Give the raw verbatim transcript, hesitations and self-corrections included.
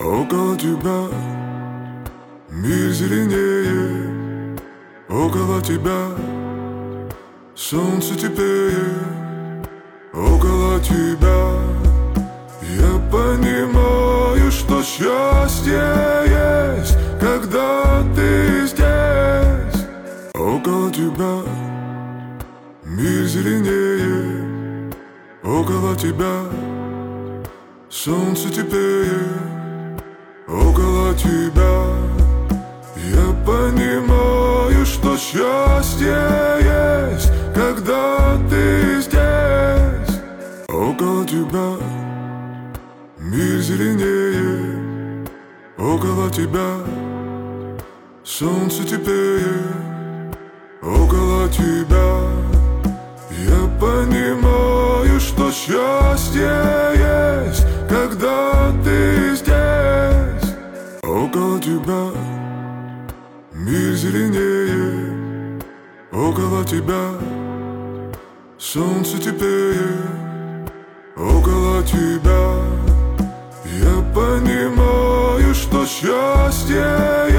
Около тебя мир зеленее, около тебя солнце теплее, около тебя я понимаю, что счастье есть, когда ты здесь. Около тебя мир зеленее, около тебя солнце теплее, около тебя я понимаю, что счастье есть, когда ты здесь. Около тебя мир зеленее, около тебя солнце теплее, около тебя я понимаю, что счастье есть, когда ты здесь. Около тебя мир зеленее, около тебя солнце теплее, около тебя я понимаю, что счастье